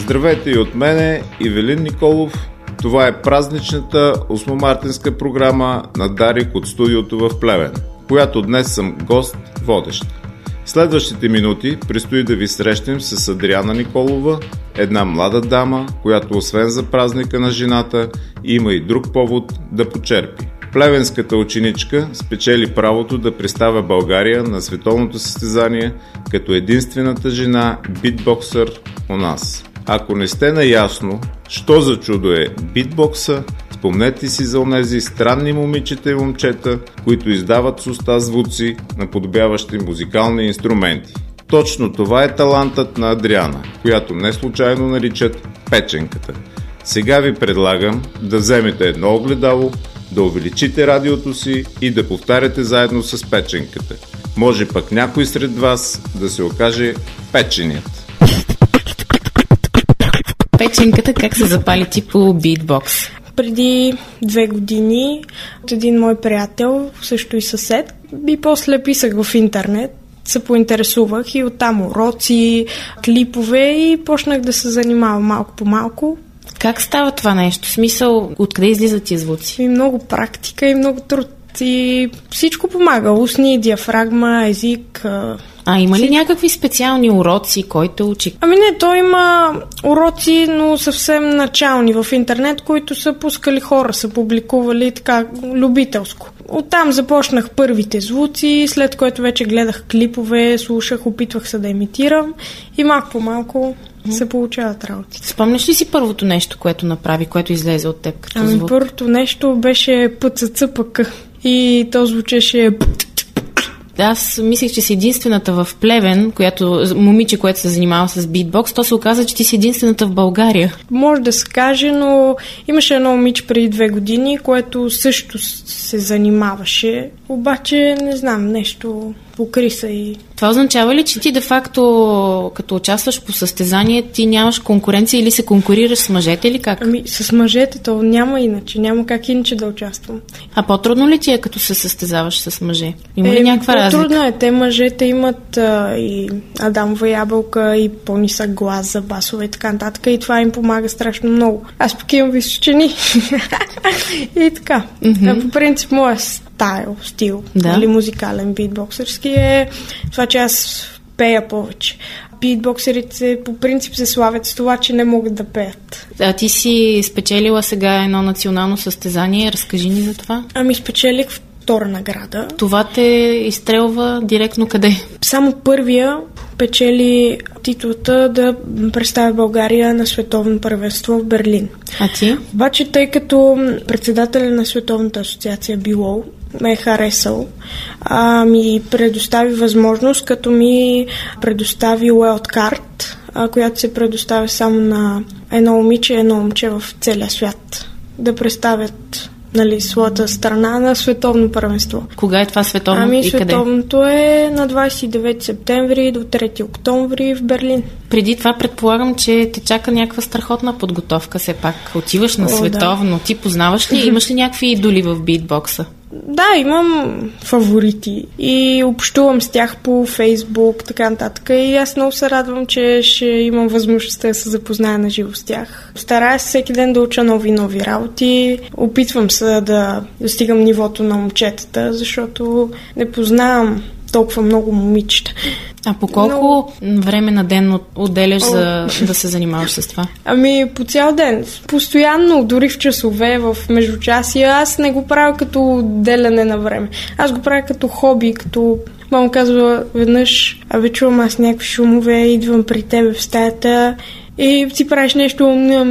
Здравейте и от мене, Ивелин Николов. Това е празничната осмомартинска програма на Дарик от студиото в Плевен, която днес съм гост, водещ. Следващите минути предстои да ви срещнем с Адриана Николова, една млада дама, която освен за празника на жената, има и друг повод да почерпи. Плевенската ученичка спечели правото да представя България на световното състезание като единствената жена битбоксър у нас. Ако не сте наясно, що за чудо е битбокса, спомнете си за онези странни момичета и момчета, които издават с уста звуци, наподобяващи музикални инструменти. Точно това е талантът на Адриана, която не случайно наричат печенката. Сега ви предлагам да вземете едно огледало, да увеличите радиото си и да повтаряте заедно с печенката. Може пък някой сред вас да се окаже печеният. Печенката как се запали ти по битбокс? Преди 2 години от един мой приятел, също и съсед, и после писах в интернет, се поинтересувах и оттам уроци, клипове и почнах да се занимавам малко по малко. Как става това нещо? В смисъл, откъде излизат тия звуци? И много практика и много труд. И всичко помага. Устни, диафрагма, език. Има ли някакви специални уроци, който учи? Не, той има уроци, но съвсем начални в интернет, които са пускали хора, са публикували така любителско. Оттам започнах първите звуци, след което вече гледах клипове, слушах, опитвах се да имитирам и малко по малко се получават работи. Спомняш ли си първото нещо, което направи, което излезе от теб като звук? Първото нещо беше ПЦЦПК и то звучеше... Аз мислех, че си единствената в Плевен, момиче, което се занимава с битбокс, то се оказа, че ти си единствената в България. Може да се каже, но имаше едно момиче преди 2 години, което също се занимаваше, обаче не знам, нещо покри се и... Това означава ли, че ти де-факто, като участваш по състезание, ти нямаш конкуренция или се конкурираш с мъжете или как? С мъжете то няма иначе, няма как иначе да участвам. А по-трудно ли ти е, като се състезаваш с мъже? Има ли някаква разлика? По-трудно е. Те мъжете имат и Адамова ябълка, и по-нисък глас за басове и така нататък, и това им помага страшно много. Аз пък имам височини. И така. По принцип, моя стил, или музикален битбоксърски е това, че аз пея повече. Битбоксерите по принцип се славят с това, че не могат да пеят. А ти си спечелила сега едно национално състезание. Разкажи ни за това. Спечелих втора награда. Това те изстрелва директно къде? Само първия печели титлата да представя България на световно първенство в Берлин. А ти? Обаче, тъй като председателя на Световната асоциация БИЛО ме е харесал, ми предостави възможност, като ми предостави уайлдкарт, която се предоставя само на едно момиче и едно момче в целия свят да представят своята страна на световно първенство. Кога е това световно и къде? Световното е на 29 септември до 3 октомври в Берлин. Преди това предполагам, че те чака някаква страхотна подготовка. Все пак отиваш на световно. Да. Ти познаваш ли? Имаш ли някакви идоли в битбокса? Да, имам фаворити и общувам с тях по Фейсбук, така нататък. И аз много се радвам, че ще имам възможността да се запозная на живо с тях. Старая се всеки ден да уча нови работи. Опитвам се да достигам нивото на момчетата, защото не познавам толкова много момичета. А по колко време на ден отделяш за да се занимаваш с това? По цял ден. Постоянно, дори в часове, в междучасия. Аз не го правя като отделяне на време. Аз го правя като хоби, като... Мама казва веднъж, чувам аз някакви шумове, идвам при тебе в стаята и си правиш нещо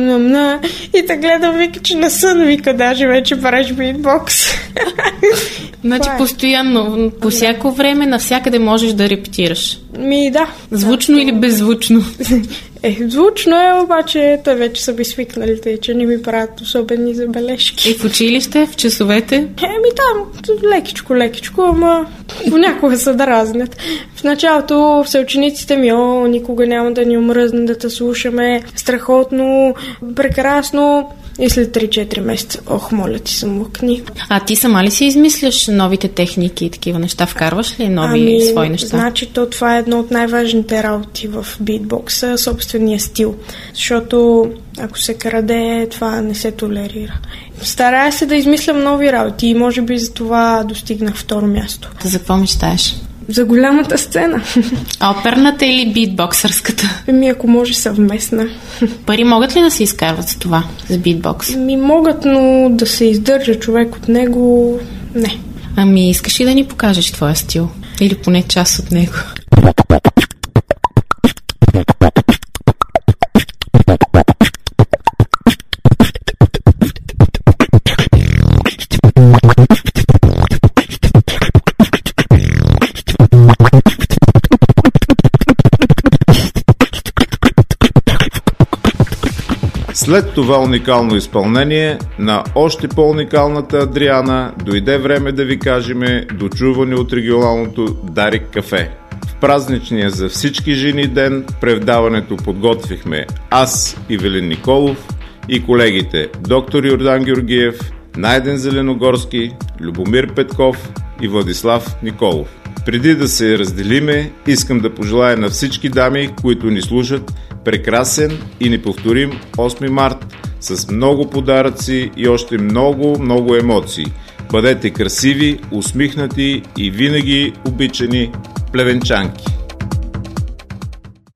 и те гледам, вика, че не сън, вика, даже вече правиш битбокс. Значи постоянно, по всяко време, навсякъде можеш да репетираш. Да. Звучно или беззвучно? Звучно е, обаче те вече са би свикнали, тъй, че не ми правят особени забележки. И в училище, в часовете? Там, лекичко, ама понякога се дразнят. В началото съучениците ми, никога няма да ни омръзне да те слушаме, страхотно, прекрасно. И след 3-4 месеца, моля ти се, млъкни. А ти сама ли си измисляш новите техники и такива неща? Вкарваш ли нови свои неща? Значи това е едно от най-важните работи в битбокса, собствения стил. Защото ако се краде, това не се толерира. Старая се да измислям нови работи и може би за това достигнах второ място. За какво мечтаеш? За голямата сцена. Оперната или битбоксърската? Ако може съвместна. Пари могат ли да се изкарват за това, за битбокс? Могат, но да се издържа човек от него, не. Искаш ли да ни покажеш твоя стил? Или поне част от него? След това уникално изпълнение на още по-уникалната Адриана дойде време да ви кажем дочуване от регионалното Дарик кафе. В празничния за всички жени ден предаването подготвихме аз, Ивелин Николов, и колегите доктор Йордан Георгиев, Найден Зеленогорски, Любомир Петков и Владислав Николов. Преди да се разделиме, искам да пожелая на всички дами, които ни слушат, прекрасен и неповторим 8 март с много подаръци и още много емоции. Бъдете красиви, усмихнати и винаги обичани плевенчанки!